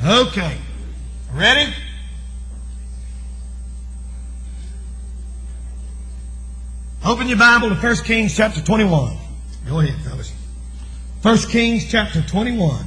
Okay. Ready? Open your Bible to 1 Kings chapter 21. Go ahead, fellas. 1 Kings chapter 21.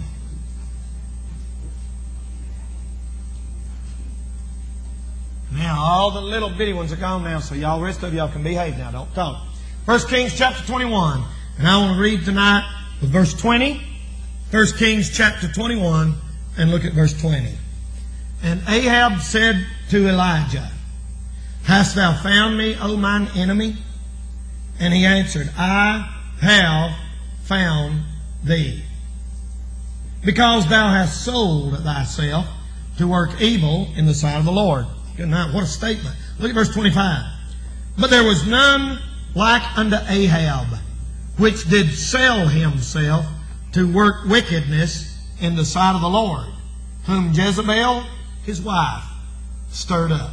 Now, all the little bitty ones are gone now, so y'all, rest of y'all can behave now. Don't talk. 1 Kings chapter 21. And I want to read tonight with verse 20. 1 Kings chapter 21. And look at verse 20. And Ahab said to Elijah, Hast thou found me, O mine enemy? And he answered, I have found thee, because thou hast sold thyself to work evil in the sight of the Lord. Good night. What a statement. Look at verse 25. But there was none like unto Ahab, which did sell himself to work wickedness in the sight of the Lord, whom Jezebel, his wife, stirred up.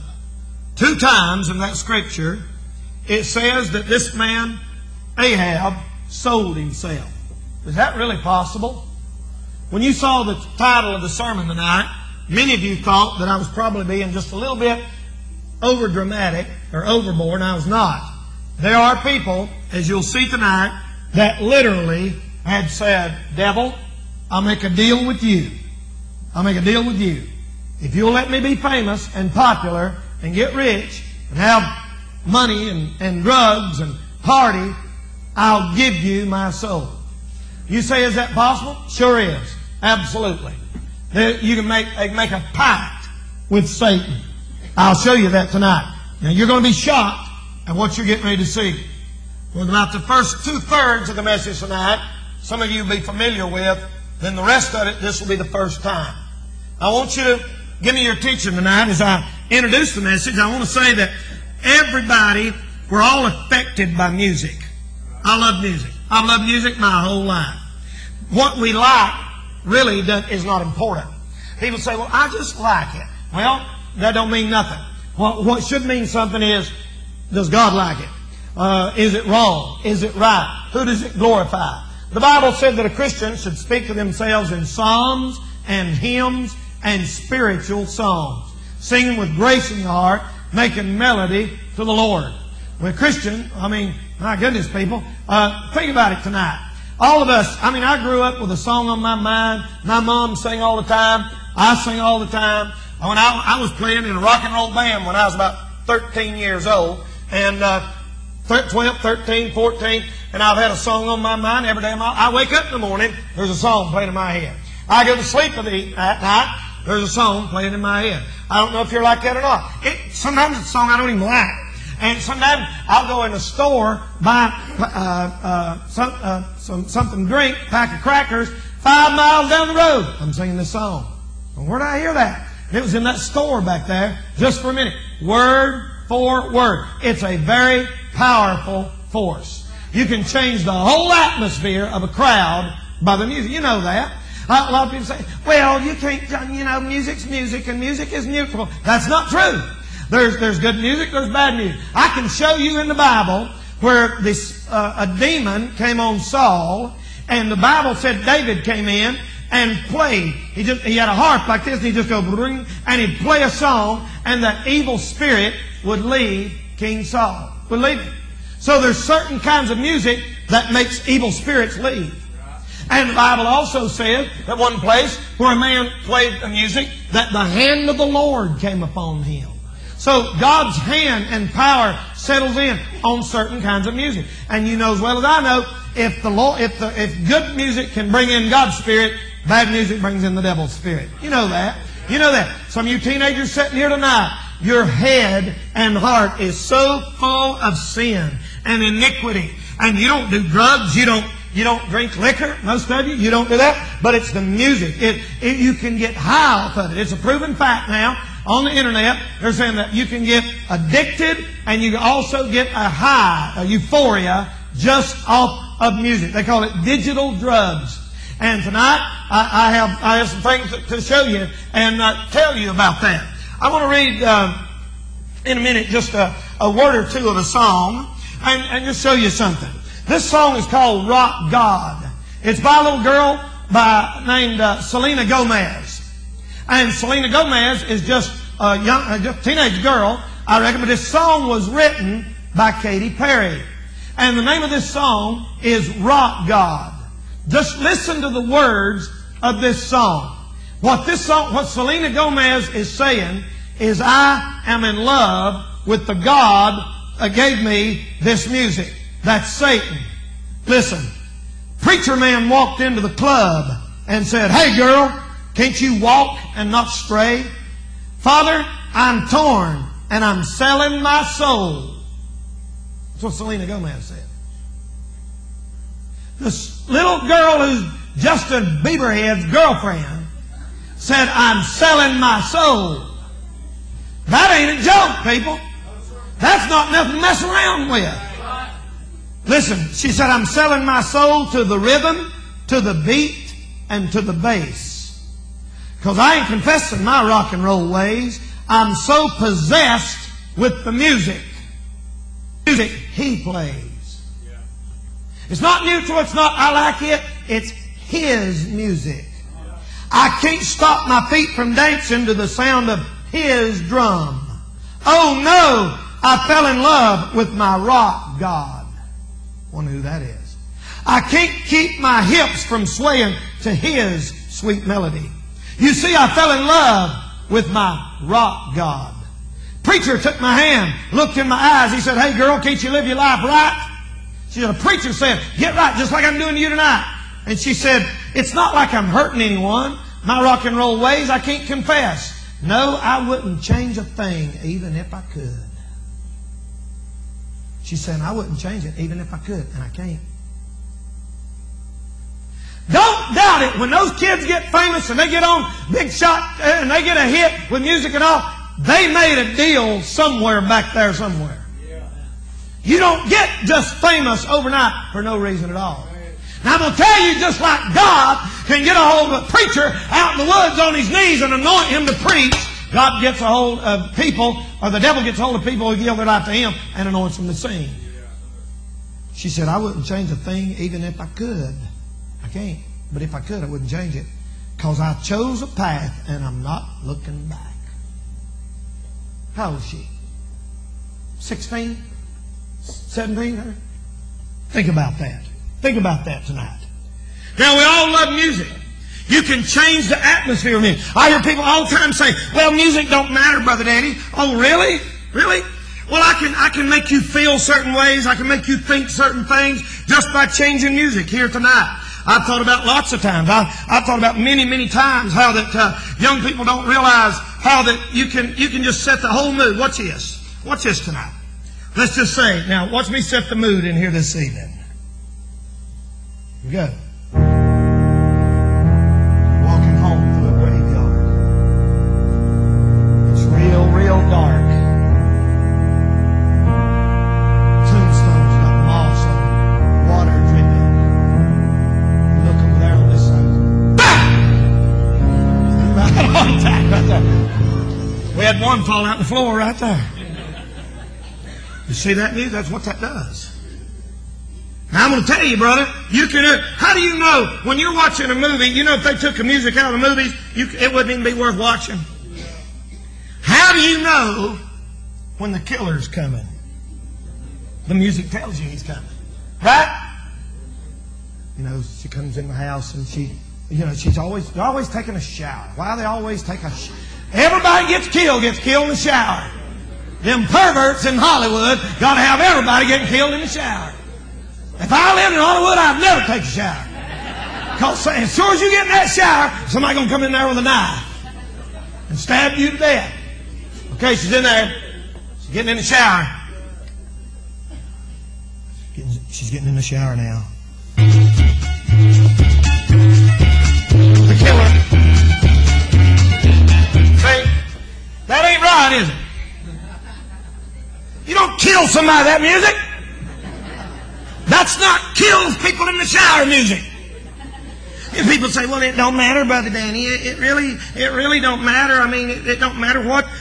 2 times in that scripture, it says that this man, Ahab, sold himself. Is that really possible? When you saw the title of the sermon tonight, many of you thought that I was probably being just a little bit over-dramatic or overboard, and I was not. There are people, as you'll see tonight, that literally had said, Devil, I'll make a deal with you. I'll make a deal with you. If you'll let me be famous and popular and get rich and have money and drugs and party, I'll give you my soul. You say, is that possible? Sure is. Absolutely. You can make a pact with Satan. I'll show you that tonight. Now you're going to be shocked at what you're getting ready to see. Well, about the first 2/3 of the message tonight, some of you will be familiar with. Then the rest of it, this will be the first time. I want you to give me your teaching tonight as I introduce the message. I want to say that everybody, we're all affected by music. I love music. I've loved music my whole life. What we like really is not important. People say, well, I just like it. Well, that don't mean nothing. What should mean something is, does God like it? Is it wrong? Is it right? Who does it glorify? The Bible said that a Christian should speak to themselves in psalms and hymns and spiritual songs, singing with grace in your heart, making melody to the Lord. We're Christian. I mean, my goodness, people. Think about it tonight. All of us, I grew up with a song on my mind. My mom sang all the time. I sing all the time. When I was playing in a rock and roll band when I was about 13 years old, and 12, 13, 14, and I've had a song on my mind every day of my life. I wake up in the morning, there's a song playing in my head. I go to sleep at night, there's a song playing in my head. I don't know if you're like that or not. Sometimes it's a song I don't even like. And sometimes I'll go in a store, buy something to drink, pack of crackers, 5 miles down the road. I'm singing this song. Well, where did I hear that? It was in that store back there, just for a minute. Word for word. It's a very powerful force. You can change the whole atmosphere of a crowd by the music. You know that. A lot of people say, well, you can't, music's music and music is neutral. That's not true. There's good music, there's bad music. I can show you in the Bible where a demon came on Saul, and the Bible said David came in and played. He had a harp like this, and he'd just go ring, and he'd play a song, and that evil spirit would leave King Saul. Would leave him. So there's certain kinds of music that makes evil spirits leave. And the Bible also says that one place where a man played the music, that the hand of the Lord came upon him. So God's hand and power settles in on certain kinds of music. And you know as well as I know, if good music can bring in God's spirit, bad music brings in the devil's spirit. You know that. You know that. Some of you teenagers sitting here tonight, your head and heart is so full of sin and iniquity. And you don't do drugs. You don't drink liquor. Most of you don't do that. But it's the music. You can get high off of it. It's a proven fact now. On the internet, they're saying that you can get addicted and you can also get a high, a euphoria, just off of music. They call it digital drugs. And tonight, I have some things to show you and tell you about that. I want to read in a minute just a word or two of a song and just show you something. This song is called Rock God. It's by a little girl named Selena Gomez. And Selena Gomez is just a just teenage girl, I reckon, but this song was written by Katy Perry. And the name of this song is Rock God. Just listen to the words of this song. What Selena Gomez is saying is, I am in love with the God that gave me this music. That's Satan. Listen. Preacher man walked into the club and said, hey girl, can't you walk and not stray? Father, I'm torn and I'm selling my soul. That's what Selena Gomez said. This little girl who's Justin Bieberhead's girlfriend said, I'm selling my soul. That ain't a joke, people. That's not nothing to mess around with. Listen, she said, I'm selling my soul to the rhythm, to the beat, and to the bass. Because I ain't confessing my rock and roll ways. I'm so possessed with the music. Music he plays. It's not neutral, it's not I like it, it's his music. I can't stop my feet from dancing to the sound of his drum. Oh no, I fell in love with my rock God. Wonder who that is. I can't keep my hips from swaying to his sweet melody. You see, I fell in love with my rock God. Preacher took my hand, looked in my eyes. He said, hey girl, can't you live your life right? She said, a preacher said, get right just like I'm doing to you tonight. And she said, it's not like I'm hurting anyone. My rock and roll ways I can't confess. No, I wouldn't change a thing even if I could. She said, I wouldn't change it even if I could, and I can't. Don't doubt it. When those kids get famous and they get on Big Shot and they get a hit with music and all, they made a deal somewhere back there somewhere. You don't get just famous overnight for no reason at all. Now I'm going to tell you, just like God can get a hold of a preacher out in the woods on his knees and anoint him to preach, God gets a hold of people, or the devil gets a hold of people who give their life to him and anoints them to sing. She said, I wouldn't change a thing even if I could. I can't. But if I could, I wouldn't change it. Because I chose a path and I'm not looking back. How old is she? 16? 17? Think about that. Think about that tonight. Now, we all love music. You can change the atmosphere of music. I hear people all the time say, well, music don't matter, Brother Danny. Oh, really? Really? Well, I can make you feel certain ways. I can make you think certain things just by changing music here tonight. I've thought about lots of times. I've thought about many, many times how that young people don't realize how that you can just set the whole mood. Watch this. Watch this tonight. Let's just say, now, watch me set the mood in here this evening. Here we go. Walking home through a graveyard. It's real, real dark. Tombstones got moss on them, water dripping. Look over there on this side. Right on time, right there. We had one fall out on the floor right there. You see that news? That's what that does. Now I'm going to tell you, brother, you can. How do you know when you're watching a movie? You know, if they took the music out of the movies, it wouldn't even be worth watching. How do you know when the killer's coming? The music tells you he's coming, right? You know, she comes in the house and she's always taking a shower. Why do they always take a shower? Everybody gets killed in the shower. Them perverts in Hollywood got to have everybody getting killed in the shower. If I lived in Hollywood, I'd never take a shower. Because as soon as you get in that shower, somebody's going to come in there with a knife and stab you to death. Okay, she's in there. She's getting in the shower. She's getting in the shower now. The killer. See? That ain't right, is it? You don't kill somebody with that music. That's not kills people in the shower music. And people say, well, it don't matter, Brother Danny. It really don't matter. I mean, it don't matter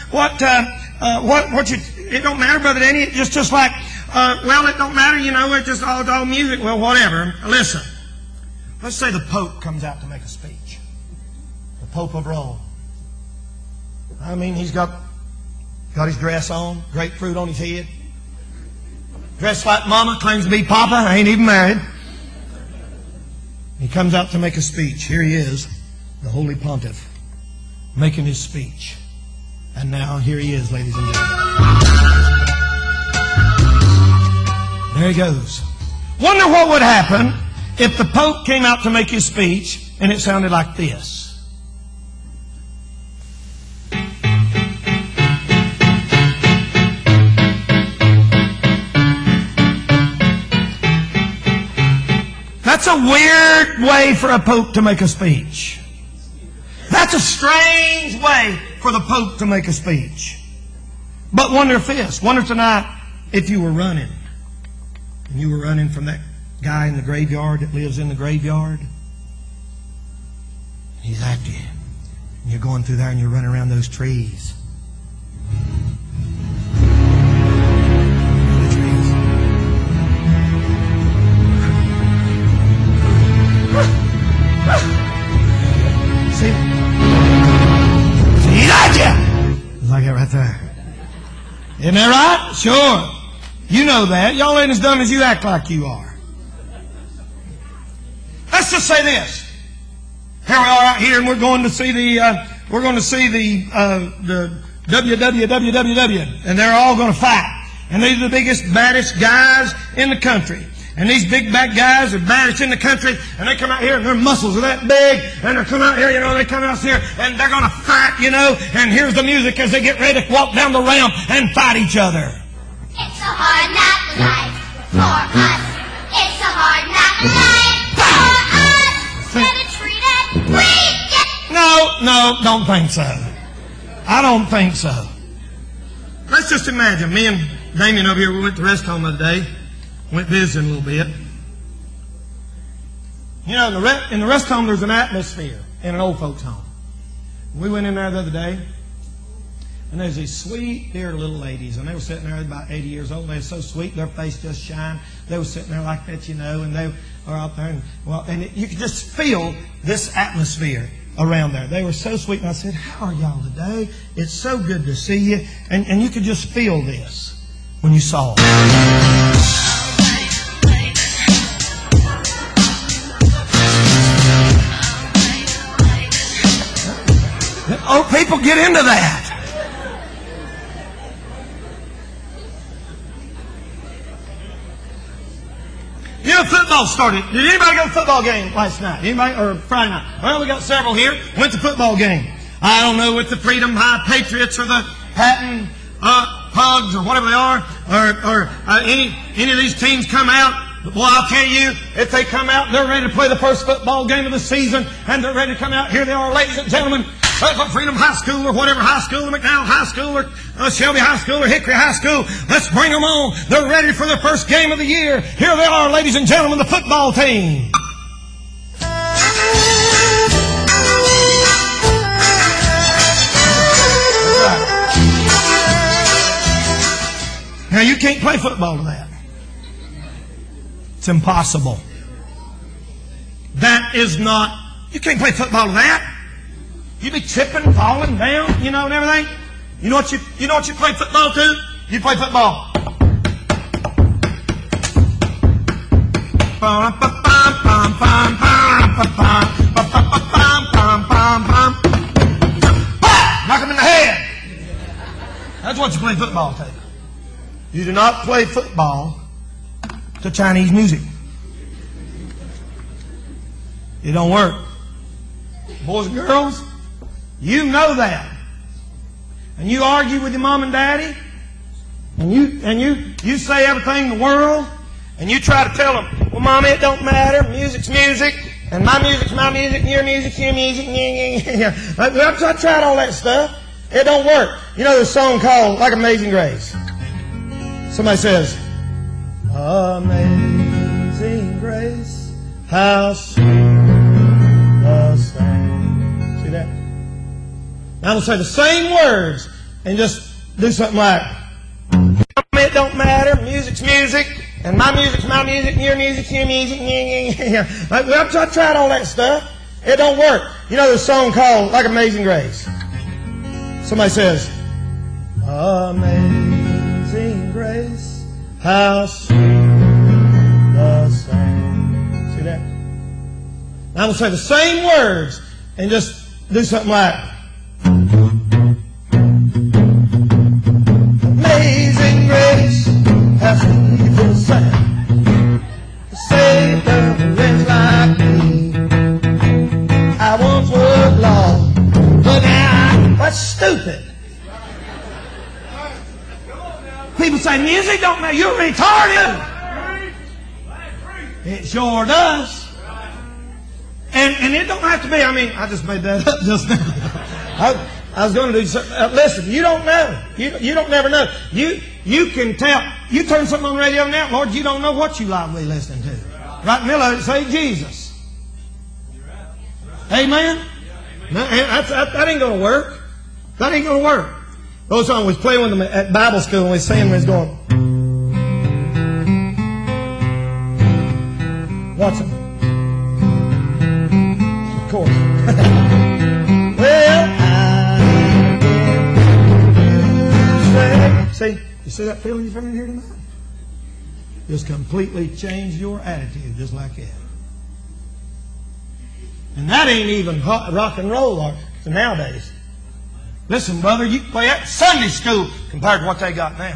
it don't matter, Brother Danny. It's just like, well, it don't matter, you know, it's just all music. Well, whatever. Listen. Let's say the Pope comes out to make a speech. The Pope of Rome. I mean, he's got his dress on, grapefruit on his head. Dressed like mama, claims to be papa, ain't even married. He comes out to make a speech. Here he is, the Holy Pontiff, making his speech. And now here he is, ladies and gentlemen. There he goes. Wonder what would happen if the Pope came out to make his speech and it sounded like this. That's a weird way for a Pope to make a speech. That's a strange way for the Pope to make a speech. But wonder if this, wonder tonight if you were running. And you were running from that guy in the graveyard that lives in the graveyard. He's after you. And you're going through there and you're running around those trees. See, he's at you! Like that right there. Isn't that right? Sure. You know that. Y'all ain't as dumb as you act like you are. Let's just say this. Here we are out here, and we're going to see the WWW, and they're all going to fight. And these are the biggest, baddest guys in the country. And these big bad guys are baddest in the country, and they come out here and their muscles are that big, and they come out here, they come out here, and they're going to fight, and here's the music as they get ready to walk down the ramp and fight each other. It's a hard knock life for us. It's a hard knock life for us. Better treat it, we get... No, don't think so. I don't think so. Let's just imagine, me and Damien over here, we went to rest home the other day. Went visiting a little bit. In the rest home there's an atmosphere in an old folks home. We went in there the other day, and there's these sweet, dear little ladies, and they were sitting there about 80 years old. They were so sweet, their face just shined. They were sitting there like that, and they were out there, and you could just feel this atmosphere around there. They were so sweet, and I said, "How are y'all today? It's so good to see you." And you could just feel this when you saw them. Oh, people get into that. Football started. Did anybody go to a football game last night? Anybody? Or Friday night? Well, we got several here. Went to football game. I don't know if the Freedom High Patriots or the Patton Pugs or whatever they are, or any of these teams come out. But boy, I'll tell you, if they come out, they're ready to play the first football game of the season, and they're ready to come out. Here they are, ladies and gentlemen. From Freedom High School or whatever high school, or McDowell High School or Shelby High School or Hickory High School. Let's bring them on. They're ready for their first game of the year. Here they are, ladies and gentlemen, the football team. Now, you can't play football to that. It's impossible. That is not, you can't play football to that. You be tripping, falling down, and everything. You know what you play football to? You play football. Knock him in the head. That's what you play football to. You do not play football to Chinese music. It don't work. Boys and girls, you know that. And you argue with your mom and daddy, and you say everything in the world, and you try to tell them, "Well, Mommy, it don't matter. Music's music, and my music's my music, and your music's your music." I tried all that stuff. It don't work. There's a song called "Like Amazing Grace." Somebody says, "Amazing Grace, how sweet the sound." See that? Now I'm going to say the same words and just do something like, "It don't matter, music's music, and my music's my music, and your music's your music." I tried all that stuff. It don't work. There's a song called "Like Amazing Grace." Somebody says, Amazing Grace, how sweet the sound. See that? Now I'm going to say the same words and just do something like, Amazing Grace, how sweet the sound to save a wretch like me. I once was lost, but now that's stupid. People say music don't matter. You're retarded. It sure does. And it don't have to be. I mean, I just made that up just now. I was going to do something. Listen, you don't know. You don't never know. You can tell. You turn something on the radio now, Lord, you don't know what you like to be listening to. Right in the middle of it, say Jesus. Amen? That ain't going to work. That ain't going to work. Those songs was playing with them at Bible school and we sang when it's going, what's it? Of course. Well, I see, you see that feeling you're feeling here tonight? Just completely changed your attitude just like that. And that ain't even rock and roll nowadays. Listen, brother, you play at Sunday school compared to what they got now.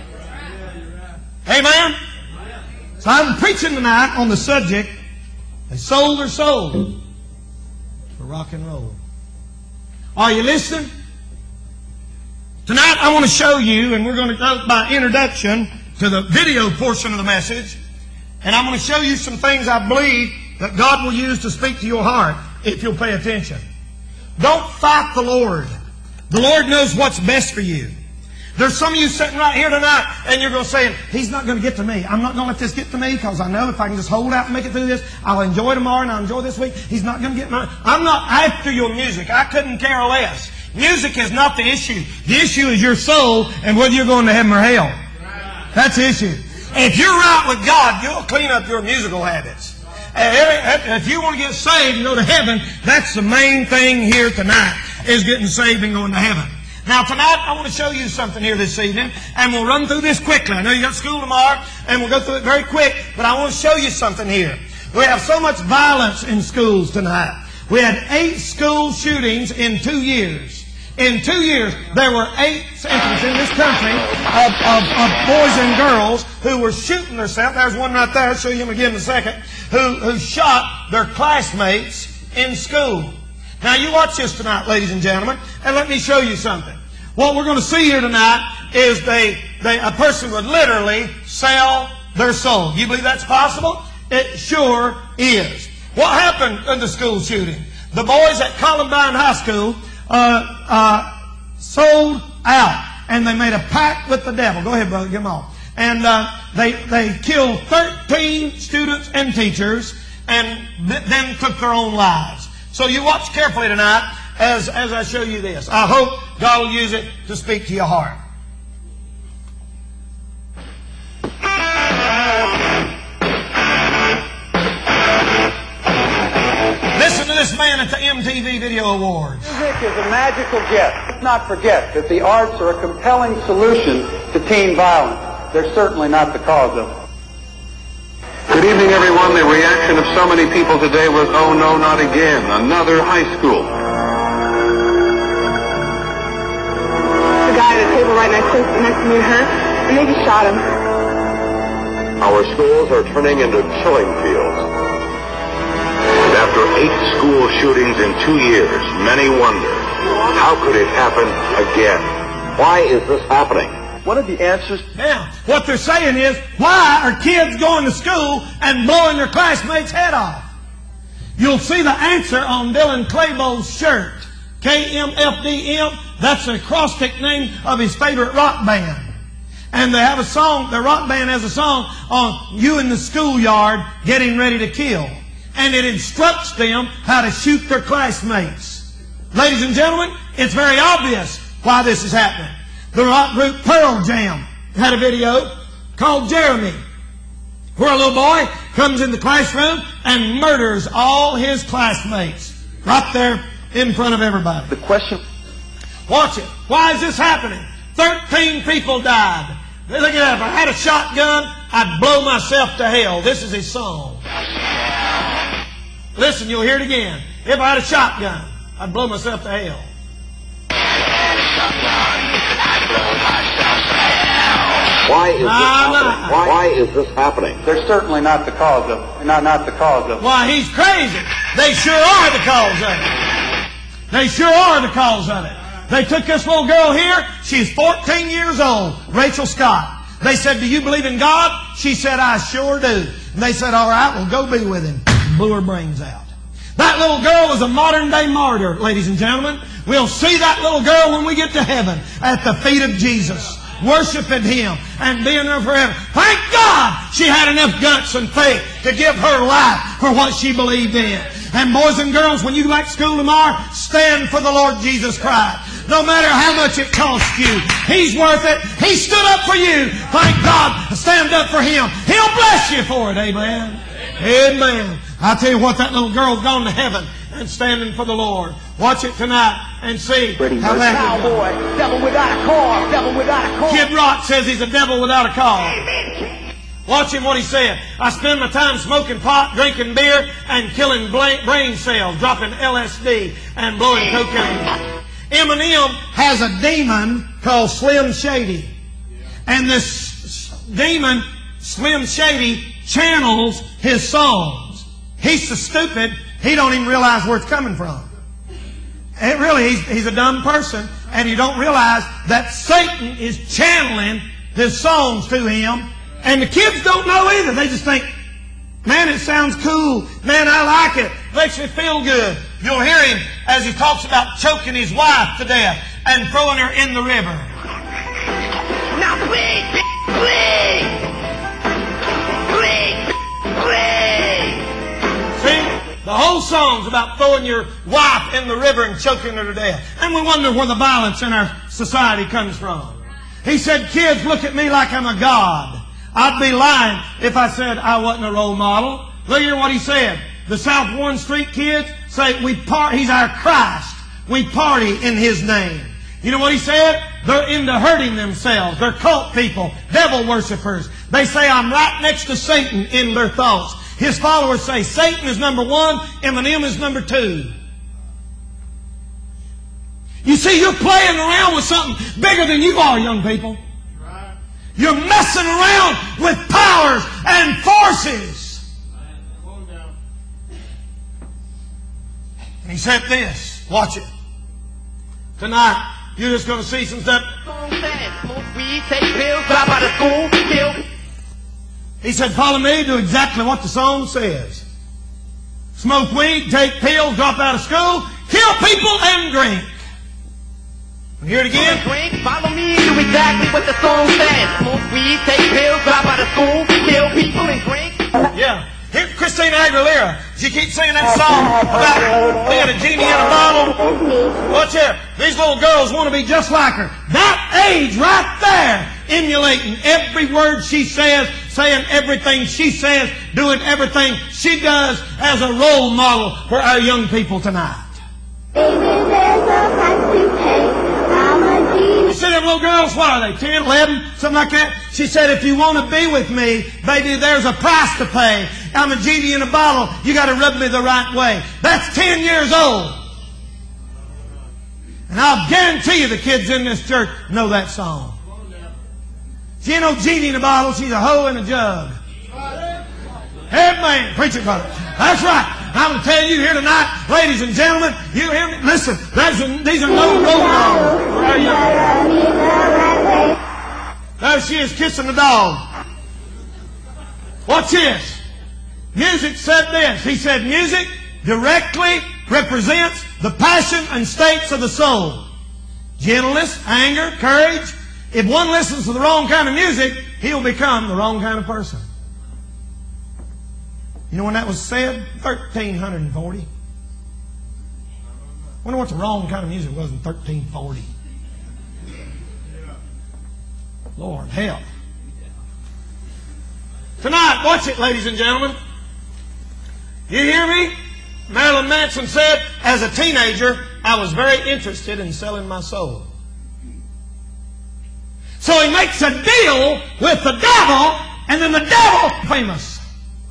Amen? So I'm preaching tonight on the subject, they sold their soul for rock and roll. Are you listening? Tonight I want to show you, and we're going to go by introduction to the video portion of the message, and I'm going to show you some things I believe that God will use to speak to your heart if you'll pay attention. Don't fight the Lord. The Lord knows what's best for you. There's some of you sitting right here tonight and you're going to say, He's not going to get to me. I'm not going to let this get to me because I know if I can just hold out and make it through this, I'll enjoy tomorrow and I'll enjoy this week. He's not going to get I'm not after your music. I couldn't care less. Music is not the issue. The issue is your soul and whether you're going to heaven or hell. That's the issue. If you're right with God, you'll clean up your musical habits. If you want to get saved and go to heaven, that's the main thing here tonight, is getting saved and going to heaven. Now tonight, I want to show you something here this evening, and we'll run through this quickly. I know you got school tomorrow, and we'll go through it very quick, but I want to show you something here. We have so much violence in schools tonight. We had 8 school shootings in 2 years. In 2 years, there were 8 incidents in this country of boys and girls who were shooting themselves. There's one right there. I'll show you him again in a second. Who shot their classmates in school. Now you watch this tonight, ladies and gentlemen, and let me show you something. What we're going to see here tonight is a person would literally sell their soul. You believe that's possible? It sure is. What happened in the school shooting? The boys at Columbine High School sold out, and they made a pact with the devil. Go ahead, brother, get them off. And they killed 13 students and teachers, and then took their own lives. So you watch carefully tonight as I show you this. I hope God will use it to speak to your heart. Listen to this man at the MTV Video Awards. Music is a magical gift. Let's not forget that the arts are a compelling solution to teen violence. They're certainly not the cause of it. Good evening, everyone. The reaction of so many people today was, oh no, not again. Another high school. The guy at the table right next to me and her, and they just shot him. Our schools are turning into killing fields. And after 8 school shootings in 2 years, many wonder, how could it happen again? Why is this happening? What are the answers? Now, what they're saying is, why are kids going to school and blowing their classmates' head off? You'll see the answer on Dylan Klebold's shirt. KMFDM, that's the acrostic name of his favorite rock band. And they have a song, the rock band has a song on you in the schoolyard getting ready to kill. And it instructs them how to shoot their classmates. Ladies and gentlemen, it's very obvious why this is happening. The rock group Pearl Jam had a video called Jeremy, where a little boy comes in the classroom and murders all his classmates right there in front of everybody. The question... Watch it. Why is this happening? 13 people died. Look at that. If I had a shotgun, I'd blow myself to hell. This is his song. Listen, you'll hear it again. If I had a shotgun, I'd blow myself to hell. Why is this happening? Why is this happening? They're certainly not the cause of, not the cause of. Why, he's crazy. They sure are the cause of it. They sure are the cause of it. They took this little girl here. She's 14 years old, Rachel Scott. They said, do you believe in God? She said, I sure do. And they said, all right, well, go be with him. Blew her brains out. That little girl is a modern-day martyr, ladies and gentlemen. We'll see that little girl when we get to heaven at the feet of Jesus, worshiping Him and being there forever. Thank God she had enough guts and faith to give her life for what she believed in. And boys and girls, when you go back to school tomorrow, stand for the Lord Jesus Christ. No matter how much it costs you, He's worth it. He stood up for you. Thank God. Stand up for Him. He'll bless you for it. Amen. Amen. I tell you what, that little girl's gone to heaven and standing for the Lord. Watch it tonight and see how that cowboy, devil without a car, devil without a car. Kid Rock says he's a devil without a car. Watch him what he said. I spend my time smoking pot, drinking beer, and killing brain cells, dropping LSD and blowing cocaine. Eminem has a demon called Slim Shady. And this demon, Slim Shady, channels his songs. He's so stupid, he don't even realize where it's coming from. And really, he's a dumb person, and you don't realize that Satan is channeling his songs to him. And the kids don't know either. They just think, man, it sounds cool. Man, I like it. Makes me feel good. You'll hear him as he talks about choking his wife to death and throwing her in the river. Now please. See? The whole song's about throwing your wife in the river and choking her to death. And we wonder where the violence in our society comes from. He said, kids look at me like I'm a god. I'd be lying if I said I wasn't a role model. Look here what he said. The South Warren Street kids say, He's our Christ. We party in His name. You know what he said? They're into hurting themselves. They're cult people, devil worshippers. They say I'm right next to Satan in their thoughts. His followers say Satan is number 1, Eminem is number 2. You see, you're playing around with something bigger than you are, young people. You're messing around with powers and forces. And he said this. Watch it. Tonight, you're just going to see some stuff. He said, follow me, do exactly what the song says. Smoke weed, take pills, drop out of school, kill people, and drink. Hear it again? Drink, follow me, do exactly what the song says. Smoke weed, take pills, drop out of school, kill people, and drink. Yeah. Here, Christina Aguilera, she keeps singing that song about being a genie in a bottle. Watch here. These little girls want to be just like her. That age right there, emulating every word she says, saying everything she says, doing everything she does as a role model for our young people tonight. You see them little girls, what are they, 10, 11, something like that? She said, if you want to be with me, baby, there's a price to pay. I'm a genie in a bottle. You got to rub me the right way. That's 10 years old. And I'll guarantee you the kids in this church know that song. She ain't no genie in a bottle. She's a hoe in a jug. Amen. Preach it, brother. That's right. I'm going to tell you here tonight, ladies and gentlemen, you hear me? Listen, these are no role models for our young people. There she is kissing the dog. Watch this. Music said this. He said, music directly represents the passion and states of the soul. Gentleness, anger, courage. If one listens to the wrong kind of music, he'll become the wrong kind of person. You know when that was said? 1340. Wonder what the wrong kind of music was in 1340. Lord help. Tonight, watch it, ladies and gentlemen. You hear me? Marilyn Manson said, as a teenager, I was very interested in selling my soul. So he makes a deal with the devil, and then the devil famous.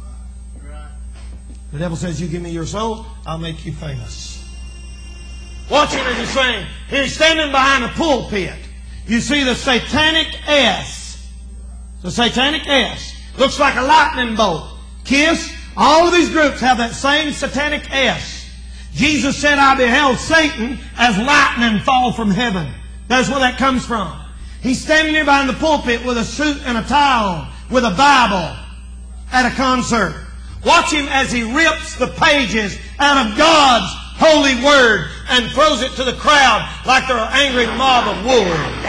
The devil says, you give me your soul, I'll make you famous. Watch him as he's saying, he's standing behind the pulpit. You see the satanic S. The satanic S. Looks like a lightning bolt. KISS. All of these groups have that same satanic S. Jesus said, I beheld Satan as lightning fall from heaven. That's where that comes from. He's standing there behind the pulpit with a suit and a tie on, with a Bible at a concert. Watch him as he rips the pages out of God's holy word and throws it to the crowd like they're an angry mob of wolves.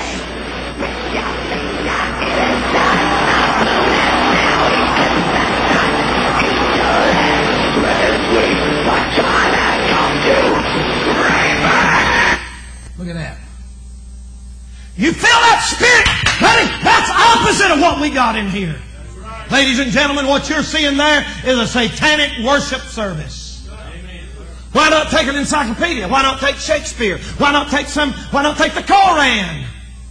Look at that. You feel that spirit? That's opposite of what we got in here. Ladies and gentlemen, what you're seeing there is a satanic worship service. Why not take an encyclopedia? Why not take Shakespeare? Why not take the Koran?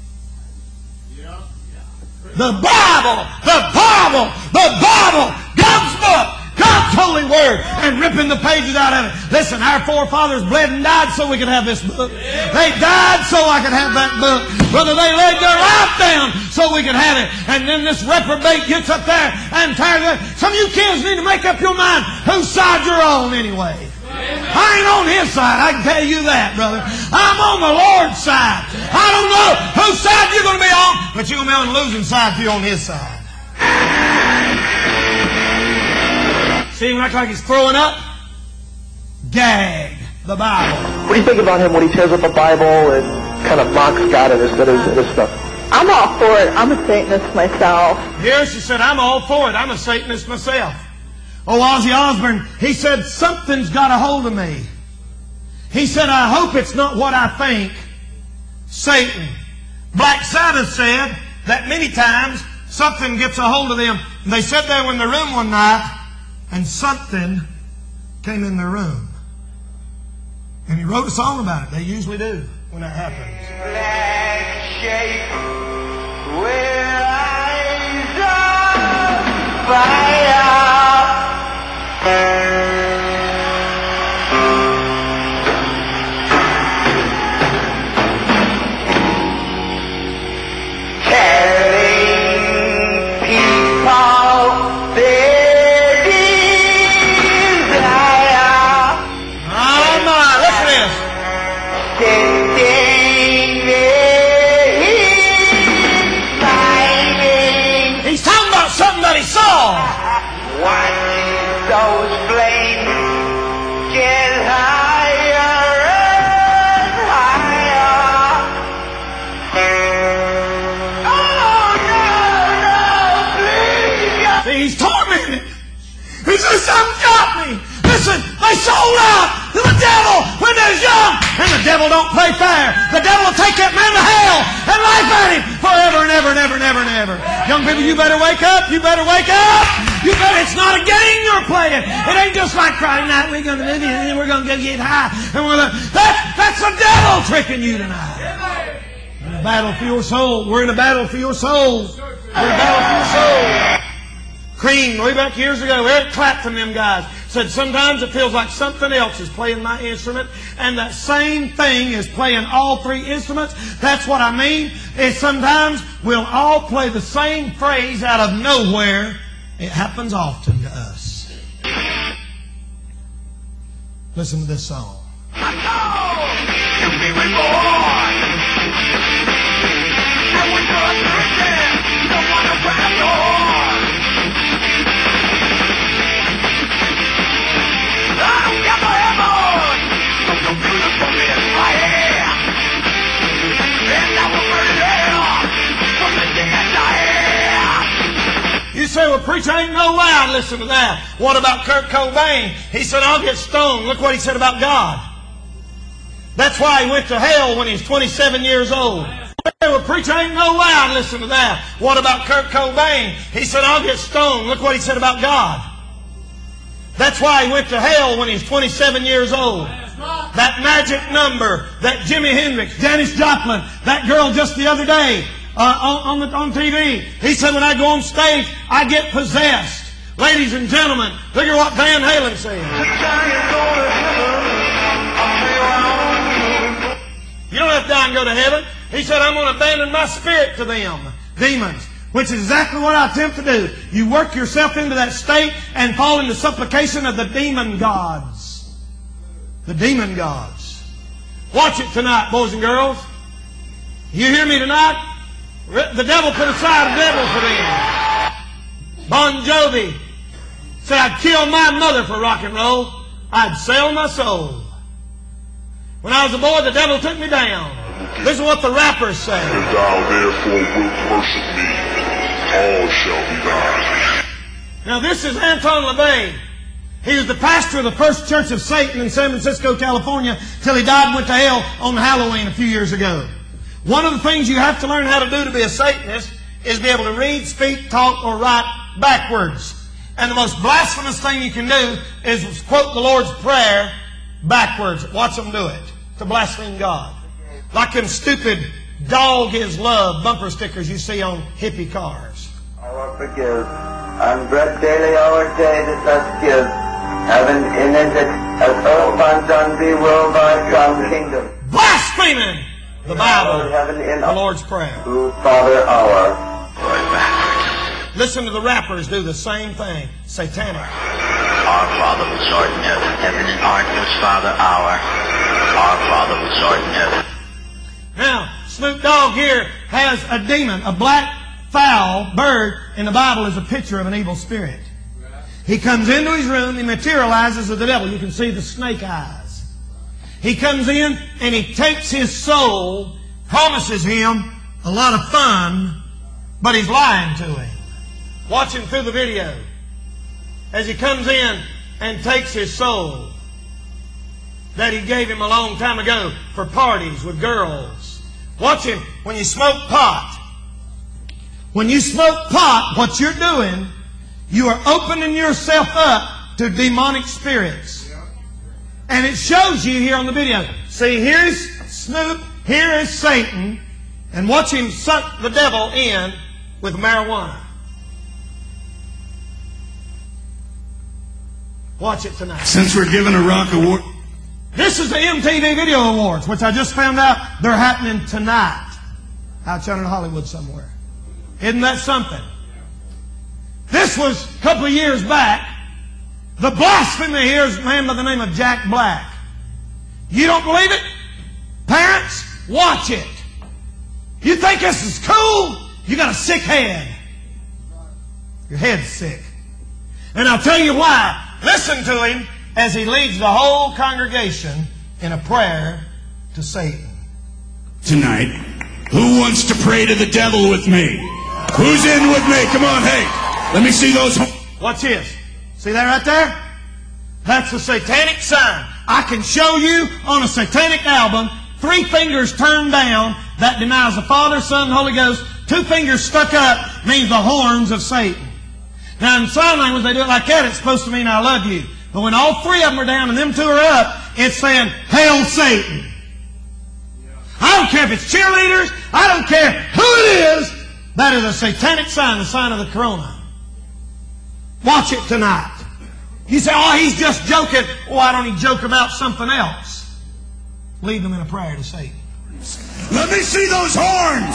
The Bible, God's book, God's holy word, and ripping the pages out of it. Listen, our forefathers bled and died so we could have this book. They died so I could have that book. Brother, they laid their life down so we could have it. And then this reprobate gets up there and tears it. Some of you kids need to make up your mind whose side you're on anyway. I ain't on his side, I can tell you that, brother. I'm on the Lord's side. I don't know whose side you're going to be on, but you're going to be on the losing side if you're on his side. See him act like he's throwing up? Gag the Bible. What do you think about him when he tears up the Bible and kind of mocks God and his stuff? I'm all for it. I'm a Satanist myself. Here she said, I'm all for it. I'm a Satanist myself. Oh, Ozzy Osbourne, he said, something's got a hold of me. He said, I hope it's not what I think. Satan. Black Sabbath said that many times something gets a hold of them. And they sat there in the room one night and something came in their room. And he wrote a song about it. They usually do when that happens. Black shape with eyes of fire. Telling people their desire. Oh my, look at this. Sending me He's talking about something that he saw. watching those flames get higher and higher. Oh, no, please. See, he's tormented. He says, something got me. Listen, they sold out to the devil when they was young. And the devil don't play fair. The devil will take that man to hell and laugh at him forever and ever and ever and ever and ever. Young people, you better wake up. You better wake up. You better. It's not a game you're playing. It ain't just like Friday night. We're going to do this and then we're going to go get high. And that's the devil tricking you tonight. We're in a battle for your soul. We're in a battle for your soul. We're in a battle for your soul. Cream, way back years ago, Eric Clapton, them guys, said sometimes it feels like something else is playing my instrument, and that same thing is playing all three instruments. That's what I mean, is sometimes we'll all play the same phrase out of nowhere. It happens often to us. Listen to this song. You say, well, preacher, ain't no way I'd listen to that. What about Kurt Cobain? He said, I'll get stoned. Look what he said about God. That's why he went to hell when he was 27 years old. Well, preacher, ain't no way I'd listen to that. What about Kurt Cobain? He said, I'll get stoned. Look what he said about God. That's why he went to hell when he was 27 years old. That magic number, that Jimi Hendrix, Janis Joplin, that girl just the other day on TV. He said, when I go on stage, I get possessed. Ladies and gentlemen, look at what Van Halen said. You don't have to die and go to heaven. He said, I'm going to abandon my spirit to them, demons. Which is exactly what I attempt to do. You work yourself into that state and fall into supplication of the demon gods. The demon gods. Watch it tonight, boys and girls. You hear me tonight? The devil put aside a devil for them. Bon Jovi said, I'd kill my mother for rock and roll. I'd sell my soul. When I was a boy, the devil took me down. Listen to what the rappers say. If thou therefore wilt worship me, all shall be thine. Now this is Anton LaVey. He was the pastor of the First Church of Satan in San Francisco, California, till he died and went to hell on Halloween a few years ago. One of the things you have to learn how to do to be a Satanist is be able to read, speak, talk, or write backwards. And the most blasphemous thing you can do is quote the Lord's Prayer backwards. Watch them do it. To blaspheme God. Like them stupid dog is love bumper stickers you see on hippie cars. Our forgive, and bread daily our day that us give, having in it as all funds on thee will thy Son kingdom. Blaspheming the Bible, the Lord's Prayer. Who Father our. Right back. Listen to the rappers do the same thing. Satanic. Our Father which art in heaven, heaven and art is Father our. Our Father which art in heaven. Now, Snoop Dogg here has a demon, a black fowl bird in the Bible is a picture of an evil spirit. He comes into his room, he materializes as the devil. You can see the snake eyes. He comes in and he takes his soul, promises him a lot of fun, but he's lying to him. Watch him through the video as he comes in and takes his soul that he gave him a long time ago for parties with girls. Watch him when you smoke pot. When you smoke pot, what you're doing, you are opening yourself up to demonic spirits. And it shows you here on the video. See, here's Snoop, here is Satan, and watch him suck the devil in with marijuana. Watch it tonight. Since we're giving a rock award... This is the MTV Video Awards, which I just found out they're happening tonight out yonder in Hollywood somewhere. Isn't that something? This was a couple of years back. The blasphemy here is a man by the name of Jack Black. You don't believe it? Parents, watch it. You think this is cool? You got a sick head. Your head's sick. And I'll tell you why. Listen to him as he leads the whole congregation in a prayer to Satan. Tonight, who wants to pray to the devil with me? Who's in with me? Come on, hey, let me see those. Watch this. See that right there? That's a satanic sign. I can show you on a satanic album 3 fingers turned down that denies the Father, Son, and Holy Ghost. 2 fingers stuck up means the horns of Satan. Now in sign language they do it like that, it's supposed to mean I love you. But when all 3 of them are down and them 2 are up, it's saying, Hail Satan. I don't care if it's cheerleaders, I don't care who it is, that is a satanic sign, the sign of the corona. Watch it tonight. You say, oh, he's just joking. Why don't he joke about something else? Lead them in a prayer to Satan. Let me see those horns.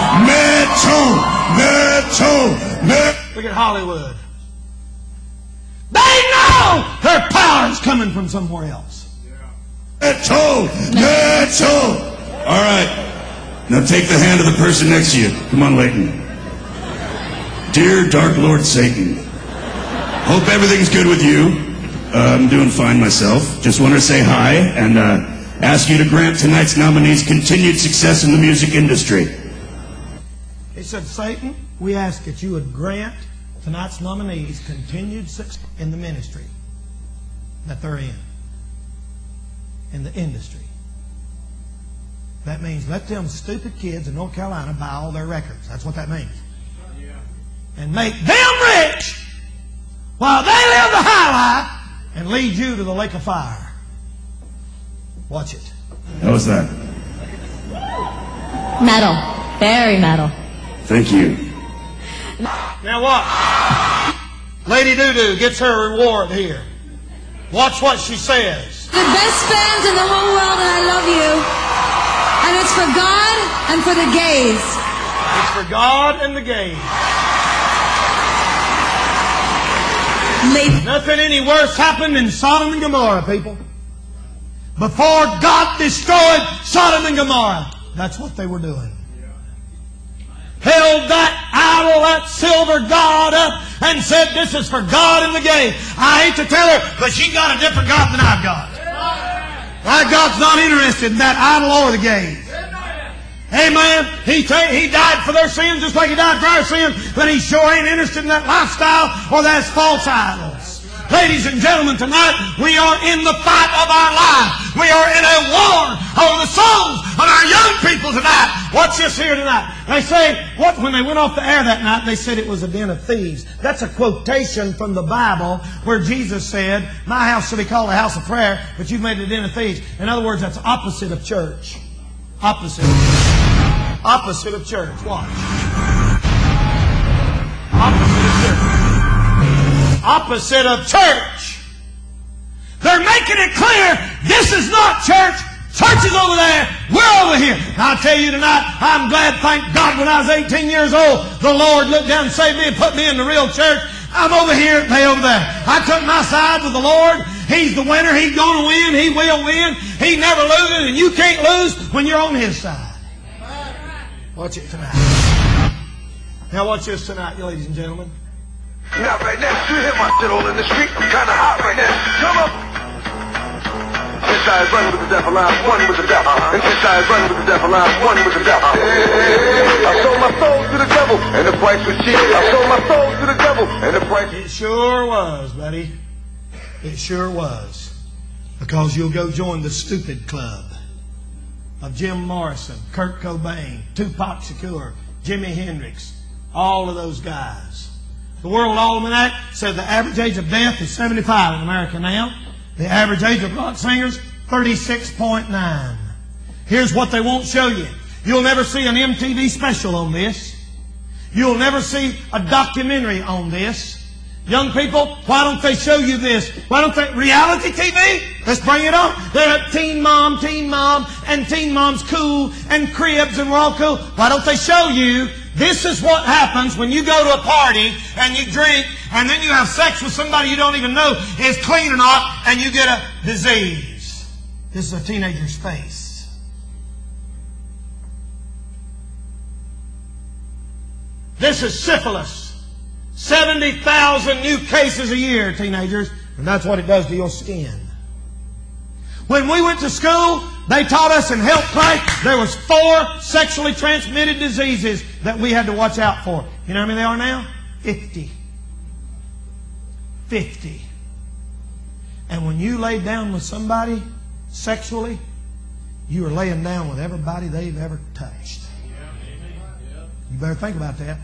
Metal. Look at Hollywood. They know their power is coming from somewhere else. Metal. All right. Now take the hand of the person next to you. Come on, Leighton. Dear Dark Lord Satan, hope everything's good with you. I'm doing fine myself. Just want to say hi and ask you to grant tonight's nominees continued success in the music industry. He said, Satan, we ask that you would grant tonight's nominees continued success in the ministry that they're in the industry. That means let them stupid kids in North Carolina buy all their records. That's what that means. And make them rich while they live the high life and lead you to the lake of fire. Watch it. How was that? Metal. Very metal. Thank you. Now watch. Lady Doo-Doo gets her reward here. Watch what she says. The best fans in the whole world, and I love you. And it's for God and for the gays. It's for God and the gays. Nothing any worse happened in Sodom and Gomorrah, people. Before God destroyed Sodom and Gomorrah, that's what they were doing. Held that idol, that silver god up, and said, this is for God and the gay. I hate to tell her, but she got a different God than I've got. My God's not interested in that idol or the gays. Amen. He died for their sins just like He died for our sins, but He sure ain't interested in that lifestyle or those false idols. Ladies and gentlemen, tonight we are in the fight of our life. We are in a war over the souls of our young people tonight. Watch this here tonight. They say, when they went off the air that night, they said it was a den of thieves. That's a quotation from the Bible where Jesus said, my house shall be called a house of prayer, but you've made it a den of thieves. In other words, that's opposite of church. Opposite of church. Opposite of church. Watch. Opposite of church. Opposite of church. They're making it clear this is not church. Church is over there. We're over here. I'll tell you tonight, I'm glad, thank God, when I was 18 years old, the Lord looked down and saved me and put me in the real church. I'm over here, they over there. I took my side with the Lord. He's the winner. He's going to win. He will win. He never loses, and you can't lose when you're on His side. Watch it tonight. Now watch this tonight, ladies and gentlemen. Now right now, you hear my shit all in the street. I'm kind of hot right now. Come up. Since I run with the devil, I'm one with the devil. And since I run with the devil, I'm one with the devil. I sold my soul to the devil, and the price was cheap. I sold my soul to the devil, and the price... It sure was, buddy. It sure was. Because you'll go join the stupid club of Jim Morrison, Kurt Cobain, Tupac Shakur, Jimi Hendrix, all of those guys. The World Almanac said the average age of death is 75 in America now. The average age of rock singers, 36.9. Here's what they won't show you. You'll never see an MTV special on this. You'll never see a documentary on this. Young people, why don't they show you this? Why don't they... Reality TV? Let's bring it on. They're at Teen Mom, and Teen Mom's cool, and Cribs, and we're all cool. Why don't they show you this is what happens when you go to a party and you drink and then you have sex with somebody you don't even know is clean or not and you get a disease. This is a teenager's face. This is syphilis. 70,000 new cases a year, teenagers, and that's what it does to your skin. When we went to school, they taught us in health class there was 4 sexually transmitted diseases that we had to watch out for. You know how many they are now? 50. 50. And when you lay down with somebody sexually, you are laying down with everybody they've ever touched. You better think about that.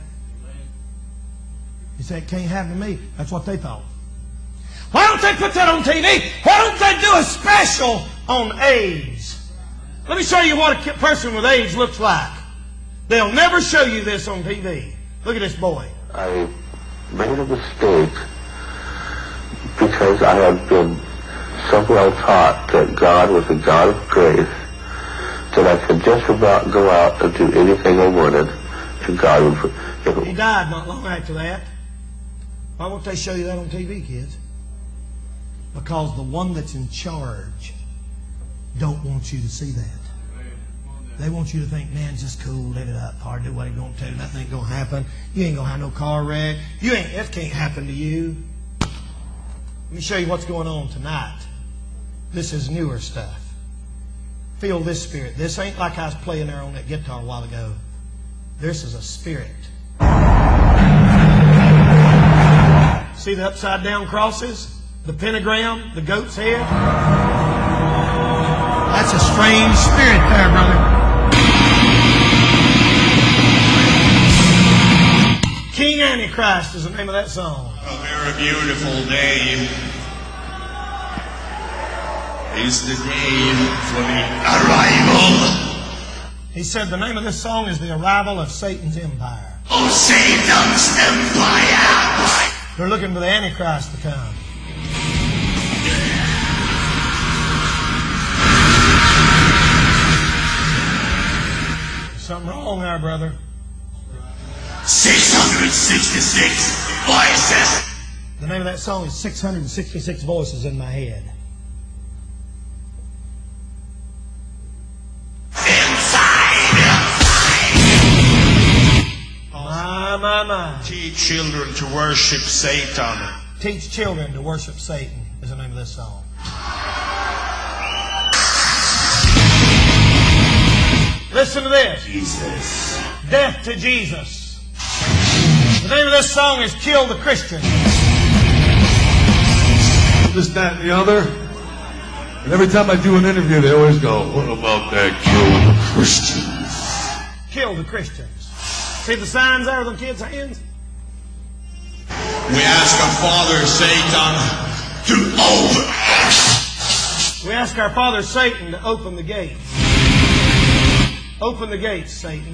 You say, it can't happen to me. That's what they thought. Why don't they put that on TV? Why don't they do a special on AIDS? Let me show you what a person with AIDS looks like. They'll never show you this on TV. Look at this boy. I made a mistake because I have been so well taught that God was a God of grace that I could just about go out and do anything I wanted and God would... He died not long after that. Why won't they show you that on TV, kids? Because the one that's in charge don't want you to see that. They want you to think, man, just cool, live it up, hard, do what he's going to do. Nothing ain't going to happen. You ain't going to have no car wreck. That can't happen to you. Let me show you what's going on tonight. This is newer stuff. Feel this spirit. This ain't like I was playing there on that guitar a while ago. This is a spirit. See the upside down crosses? The pentagram? The goat's head? That's a strange spirit there, brother. King Antichrist is the name of that song. A very beautiful day. is the day for the arrival. He said the name of this song is The Arrival of Satan's Empire. Oh, Satan's Empire! They're looking for the Antichrist to come. There's something wrong there, brother. 666 voices. The name of that song is 666 Voices in My Head. My. Teach children to worship Satan. Teach children to worship Satan is the name of this song. Listen to this. Jesus. Death to Jesus. The name of this song is Kill the Christian. This, that, and the other. And every time I do an interview, they always go, what about that kill the Christians? Kill the Christians. See the signs there with the kids' hands? We ask our Father Satan to open. We ask our Father Satan to open the gates. Open the gates, Satan.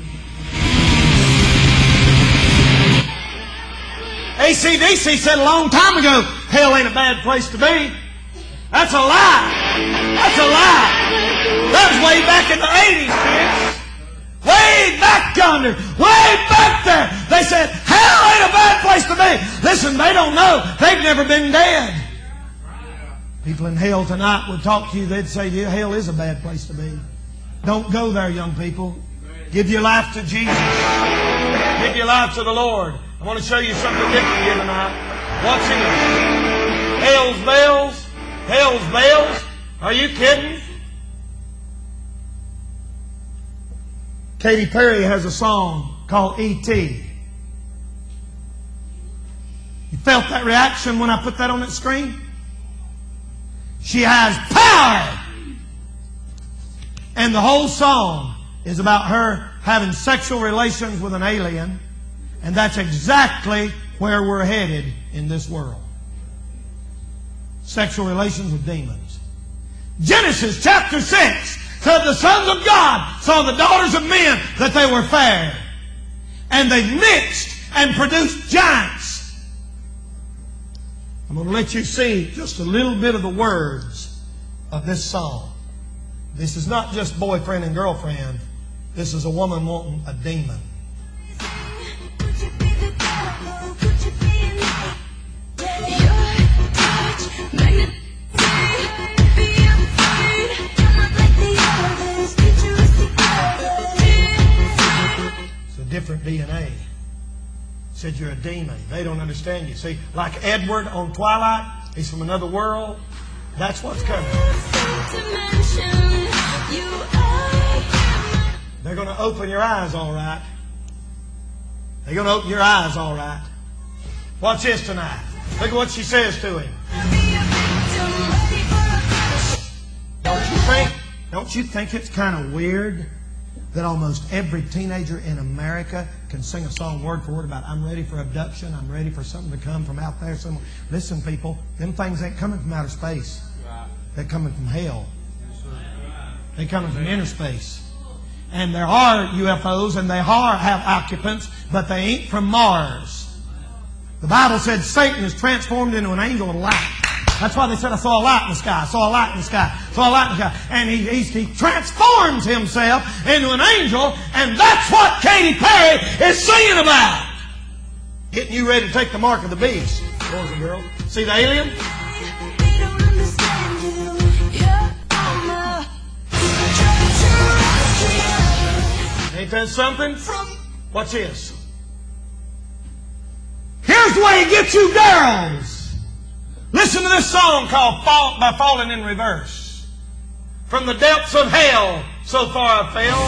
AC/DC said a long time ago, hell ain't a bad place to be. That's a lie. That's a lie. That was way back in the 80s, kids. Way back yonder, way back there. They said, hell ain't a bad place to be. Listen, they don't know. They've never been dead. People in hell tonight would talk to you. They'd say, yeah, hell is a bad place to be. Don't go there, young people. Give your life to Jesus. Give your life to the Lord. I want to show you something different here tonight. Watch this. Hell's bells. Hell's bells. Are you kidding? Katy Perry has a song called E.T. You felt that reaction when I put that on that screen? She has power! And the whole song is about her having sexual relations with an alien. And that's exactly where we're headed in this world. Sexual relations with demons. Genesis chapter 6 said the sons of God saw the daughters of men that they were fair. And they mixed and produced giants. I'm going to let you see just a little bit of the words of this song. This is not just boyfriend and girlfriend. This is a woman wanting a demon. It's a different DNA. Said you're a demon. They don't understand you. See, like Edward on Twilight, he's from another world. That's what's coming. They're going to open your eyes all right. They're going to open your eyes all right. Watch this tonight. Look at what she says to him. Don't you think it's kind of weird that almost every teenager in America can sing a song word for word about, I'm ready for abduction, I'm ready for something to come from out there somewhere. Listen, people, them things ain't coming from outer space. They're coming from hell. They're coming from inner space. And there are UFOs and they have occupants, but they ain't from Mars. The Bible said Satan is transformed into an angel of light. That's why they said, I saw a light in the sky, I saw a light in the sky, I saw a light in the sky. And he transforms himself into an angel, and that's what Katy Perry is singing about. Getting you ready to take the mark of the beast, boys and girls. See the alien? Ain't that something? Watch this. Here's the way he gets you girls. Listen to this song called By Falling in Reverse. From the depths of hell, so far I fell.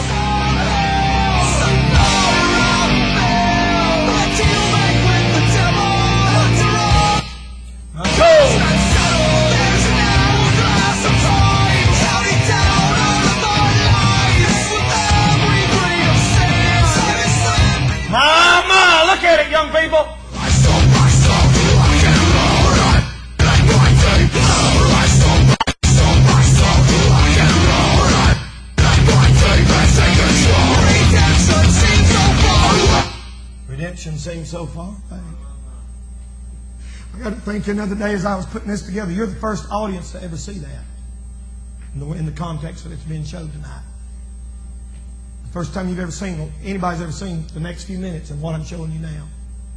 My, look at it, young people. connection seems so far away. I got to think the other day as I was putting this together, you're the first audience to ever see that in the context that it's being showed tonight. The first time you've ever seen, anybody's ever seen the next few minutes of what I'm showing you now.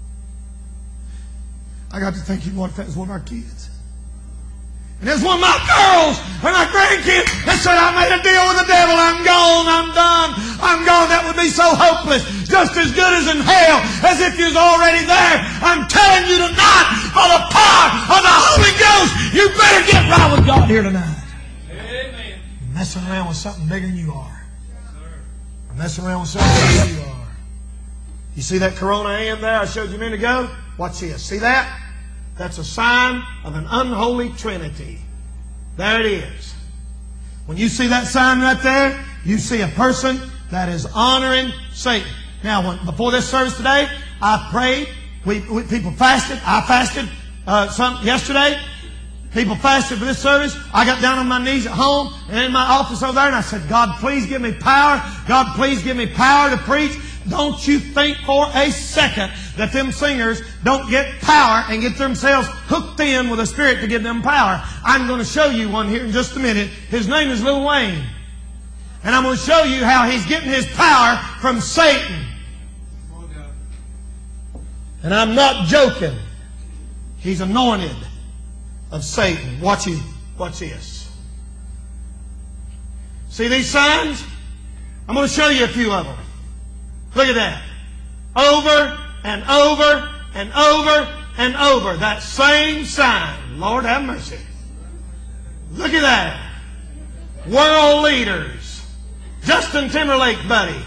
I got to thinking, what if that was one of our kids? And there's one of my girls or my grandkids that said, I made a deal with the devil. I'm gone. I'm done. I'm gone. That would be so hopeless. Just as good as in hell, as if you was already there. I'm telling you tonight, by the power of the Holy Ghost, you better get right with God here tonight. Amen. You're messing around with something bigger than you are. You're messing around with something bigger than you are. You see that Corona AM there I showed you a minute ago? Watch this. See that? That's a sign of an unholy trinity. There it is. When you see that sign right there, you see a person that is honoring Satan. Now, before this service today, I prayed. People fasted. I fasted yesterday. People fasted for this service. I got down on my knees at home and in my office over there, and I said, God, please give me power. God, please give me power to preach. Don't you think for a second that them singers don't get power and get themselves hooked in with a spirit to give them power. I'm going to show you one here in just a minute. His name is Lil Wayne. And I'm going to show you how he's getting his power from Satan. And I'm not joking. He's anointed of Satan. Watch this. See these signs? I'm going to show you a few of them. Look at that. Over and over and over and over. That same sign. Lord have mercy. Look at that. World leaders. Justin Timberlake, buddy.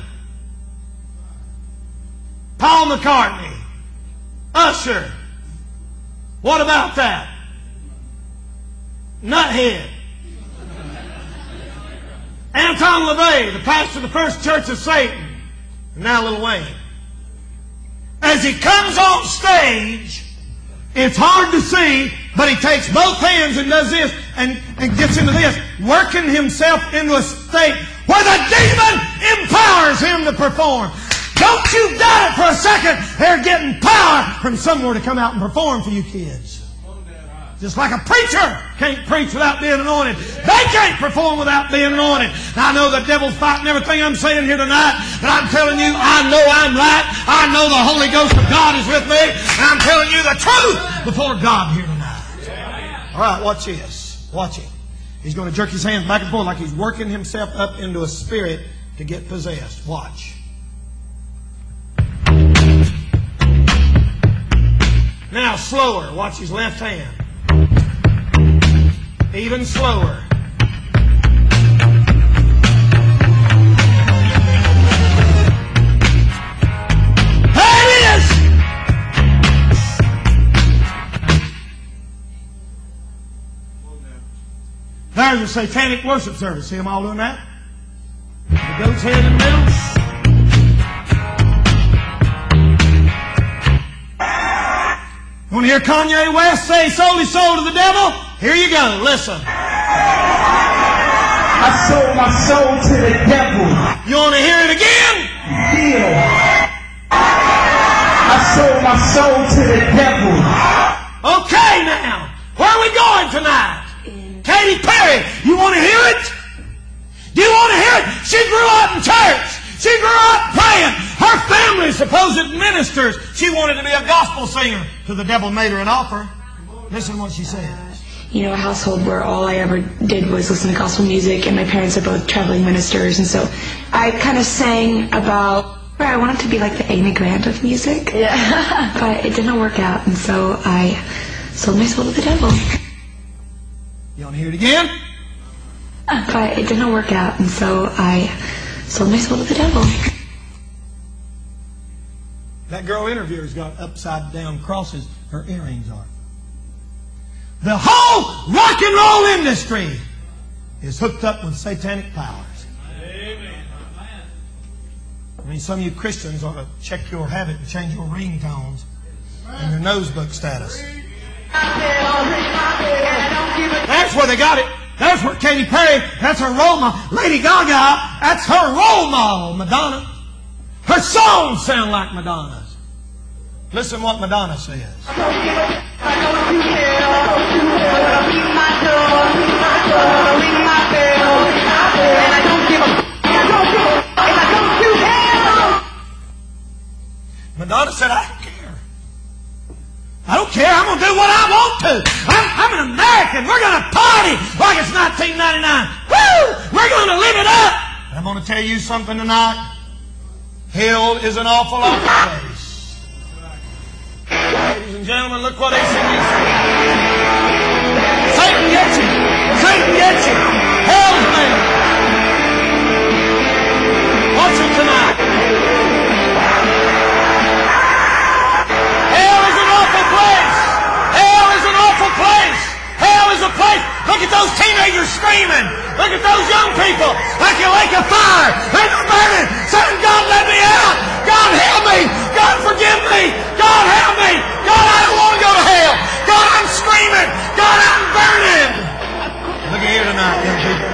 Paul McCartney. Usher. What about that? Nuthead. Anton LaVey, the pastor of the First Church of Satan. And now Lil Wayne. As he comes on stage, it's hard to see, but he takes both hands and does this and gets into this, working himself into a state where the demon empowers him to perform. Don't you doubt it for a second. They're getting power from somewhere to come out and perform for you kids. Just like a preacher can't preach without being anointed. They can't perform without being anointed. Now, I know the devil's fighting everything I'm saying here tonight, but I'm telling you, I know I'm right. I know the Holy Ghost of God is with me, and I'm telling you the truth before God here tonight. All right, watch this. Watch it. He's going to jerk his hands back and forth like he's working himself up into a spirit to get possessed. Watch. Now, slower. Watch his left hand. Even slower. There it is! There's a satanic worship service. See them all doing that? The goat's head in the middle. You want to hear Kanye West say sold his soul to the devil? Here you go. Listen. I sold my soul to the devil. You want to hear it again? Yeah. I sold my soul to the devil. Okay, now. Where are we going tonight? Katy Perry. You want to hear it? Do you want to hear it? She grew up in church. She grew up praying. Her family, supposed ministers. She wanted to be a gospel singer. So the devil made her an offer. Listen to what she said. You know, a household where all I ever did was listen to gospel music, and my parents are both traveling ministers, and so I kind of sang about where I wanted to be like the Amy Grant of music. Yeah. But it didn't work out, and so I sold my soul to the devil. You want to hear it again? But it didn't work out, and so I sold my soul to the devil. That girl interviewer's got upside down crosses. Her earrings are. The whole rock and roll industry is hooked up with satanic powers. Amen. I mean, some of you Christians ought to check your habit and change your ringtones and your nosebook status. That's where they got it. That's where Katy Perry, that's her role model. Lady Gaga, that's her role model, Madonna. Her songs sound like Madonna's. Listen what Madonna says. Madonna said, I don't care. I don't care. I'm going to do what I want to. I'm an American. We're going to party like it's 1999. Woo! We're going to live it up. And I'm going to tell you something tonight. Hell is an awful place. Ladies and gentlemen, look what they sing. Satan gets you. Satan gets you. Hell's man. Watch it tonight. Hell is an awful place. Hell is an awful place. Hell is a place. Look at those teenagers screaming. Look at those young people like a lake of fire. And they're burning. Saying, God, let me out. God, help me. God, forgive me. God, help me. God, I don't want to go to hell. God, I'm screaming. God, I'm burning. Look at here tonight, young people.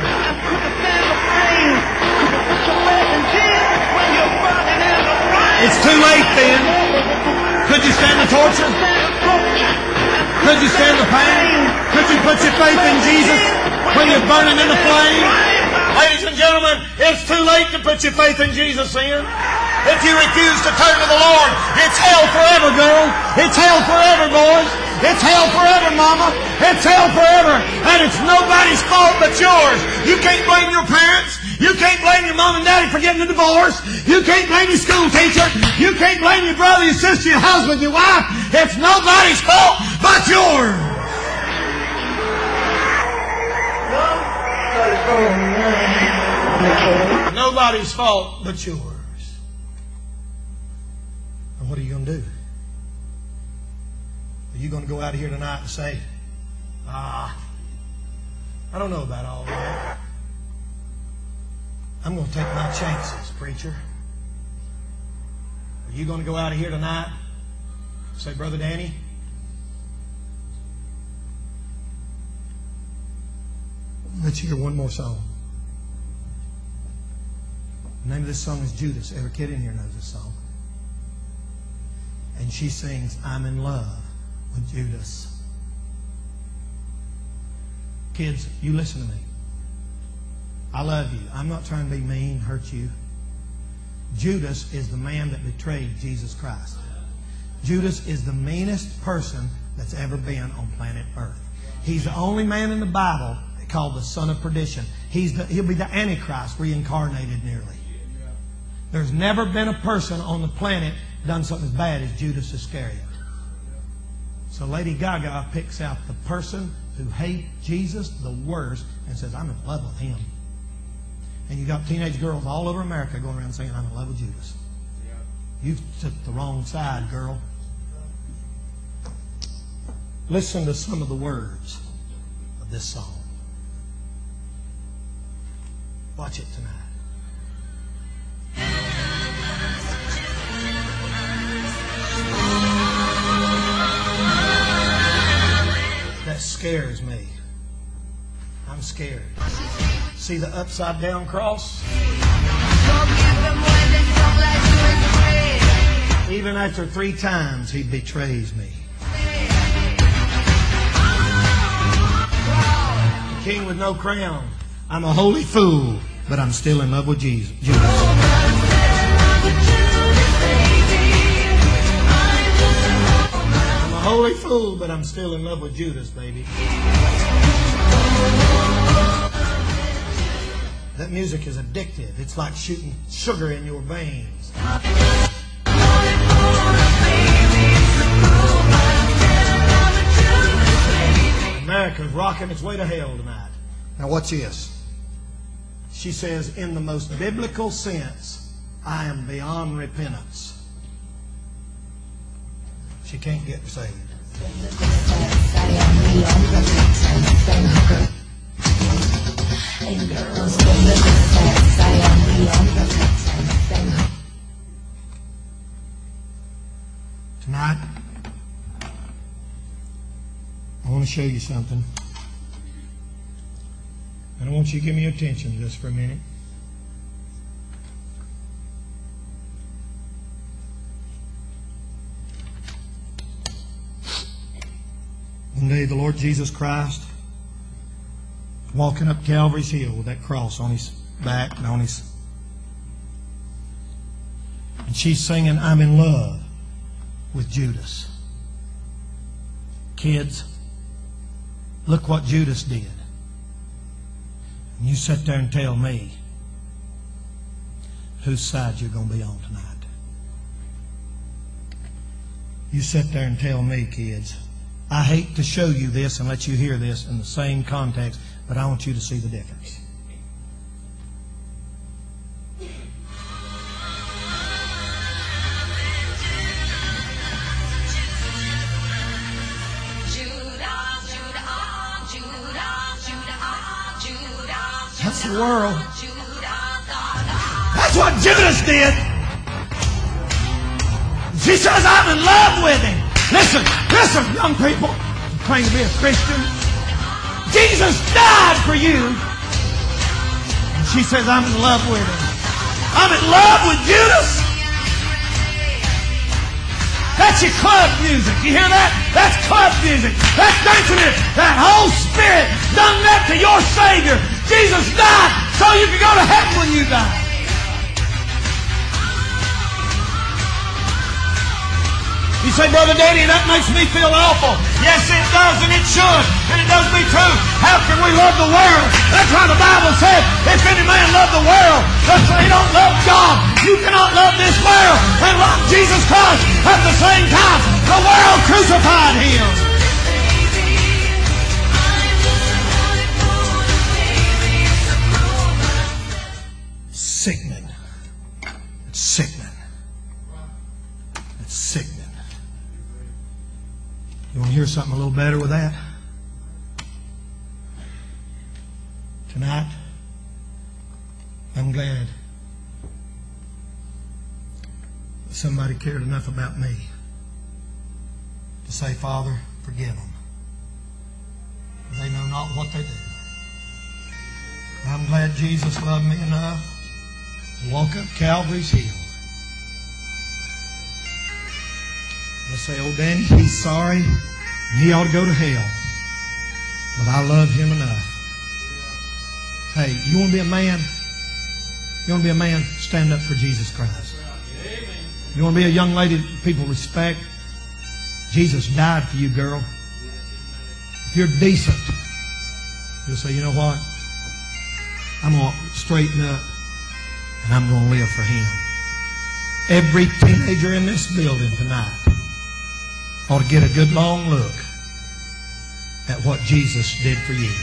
It's too late then. Could you stand the torture? Could you stand the pain? Could you put your faith in Jesus when you're burning in the flame? Ladies and gentlemen, it's too late to put your faith in Jesus then. If you refuse to turn to the Lord, it's hell forever, girl. It's hell forever, boys. It's hell forever, mama. It's hell forever. And it's nobody's fault but yours. You can't blame your parents. You can't blame your mom and daddy for getting a divorce. You can't blame your school teacher. You can't blame your brother, your sister, your husband, your wife. It's nobody's fault but yours. Nobody's fault but yours. And what are you going to do? Are you going to go out of here tonight and say, I don't know about all that. I'm going to take my chances, preacher. Are you going to go out of here tonight and say, Brother Danny, let's hear one more song. The name of this song is Judas. Every kid in here knows this song. And she sings, I'm in love with Judas. Kids, you listen to me. I love you. I'm not trying to be mean, hurt you. Judas is the man that betrayed Jesus Christ. Judas is the meanest person that's ever been on planet Earth. He's the only man in the Bible called the son of perdition. He'll be the Antichrist reincarnated nearly. There's never been a person on the planet done something as bad as Judas Iscariot. So Lady Gaga picks out the person who hates Jesus the worst and says, I'm in love with him. And you got teenage girls all over America going around saying, I'm in love with Judas. You took the wrong side, girl. Listen to some of the words of this song. Watch it tonight. That scares me. I'm scared. See the upside down cross? Even after 3 times he betrays me. The king with no crown. I'm a holy fool, but I'm still in love with Jesus. I'm a holy fool, but I'm still in love with Judas, baby. That music is addictive. It's like shooting sugar in your veins. America's rocking its way to hell tonight. Now watch this. She says, in the most biblical sense, I am beyond repentance. She can't get saved. Tonight, I want to show you something. And I want you to give me your attention just for a minute. One day the Lord Jesus Christ walking up Calvary's hill with that cross on his back and on his... And she's singing, I'm in love with Judas. Kids, look what Judas did. And you sit there and tell me whose side you're going to be on tonight. You sit there and tell me, kids. I hate to show you this and let you hear this in the same context, but I want you to see the difference. That's the world. That's what Judas did. She says, I'm in love with him. Listen, young people who claim to be a Christian. Jesus died for you. And she says, I'm in love with him. I'm in love with Judas. That's your club music. You hear that? That's club music. That's dancing it. That whole spirit done that to your Savior. Jesus died so you can go to heaven when you die. You say, Brother Danny, that makes me feel awful. Yes, it does, and it should. And it does me too. How can we love the world? That's why the Bible said, if any man love the world, let's say he don't love God. You cannot love this world and love Jesus Christ at the same time. The world crucified him. Sickening. It's sickening. It's sickening. You want to hear something a little better with that? Tonight, I'm glad that somebody cared enough about me to say, Father, forgive them. For they know not what they do. I'm glad Jesus loved me enough to walk up Calvary's hill. I say, oh, Danny, he's sorry. And he ought to go to hell. But I love him enough. Hey, you want to be a man? You want to be a man? Stand up for Jesus Christ. You want to be a young lady that people respect? Jesus died for you, girl. If you're decent, you'll say, you know what? I'm going to straighten up and I'm going to live for him. Every teenager in this building tonight ought to get a good long look at what Jesus did for you.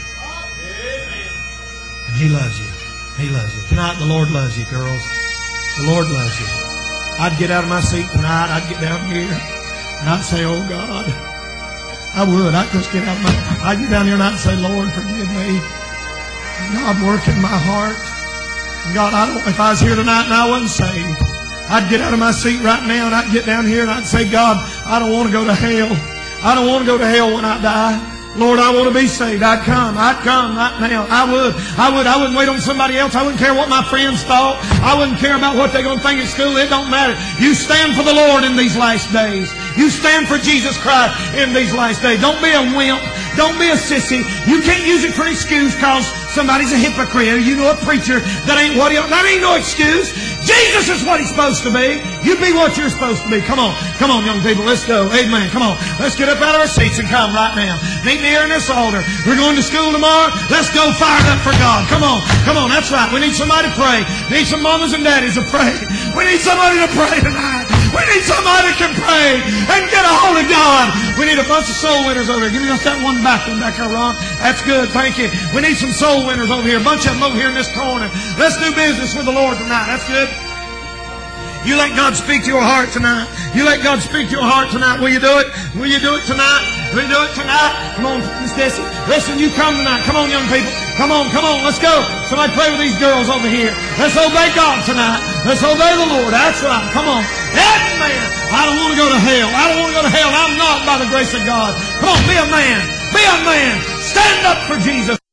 And he loves you. He loves you. Tonight the Lord loves you, girls. The Lord loves you. I'd get out of my seat tonight. I'd get down here and I'd say, oh God. I would. I'd just get out of I'd get down here and I'd say, Lord, forgive me. God, work in my heart. God, if I was here tonight and I wasn't saved, I'd get out of my seat right now and I'd get down here and I'd say, God, I don't want to go to hell. I don't want to go to hell when I die. Lord, I want to be saved. I'd come right now. I wouldn't wait on somebody else. I wouldn't care what my friends thought. I wouldn't care about what they're going to think at school. It don't matter. You stand for the Lord in these last days. You stand for Jesus Christ in these last days. Don't be a wimp. Don't be a sissy. You can't use it for an excuse because somebody's a hypocrite. You know a preacher that ain't what he... That ain't no excuse. Jesus is what he's supposed to be. You be what you're supposed to be. Come on, young people. Let's go. Amen. Come on. Let's get up out of our seats and come right now. Meet me here in this altar. We're going to school tomorrow. Let's go fired up for God. Come on. That's right. We need somebody to pray. We need some mamas and daddies to pray. We need somebody to pray tonight. We need somebody that can pray and get a hold of God. We need a bunch of soul winners over here. Give me just that one back there, Ron. That's good. Thank you. We need some soul winners over here. A bunch of them over here in this corner. Let's do business with the Lord tonight. That's good. You let God speak to your heart tonight. You let God speak to your heart tonight. Will you do it? Will you do it tonight? Will you do it tonight? Come on, Miss Desi. Listen, you come tonight. Come on, young people. Come on. Let's go. Somebody pray with these girls over here. Let's obey God tonight. Let's obey the Lord. That's right. Come on. Amen. I don't want to go to hell. I'm not by the grace of God. Come on, be a man. Be a man. Stand up for Jesus.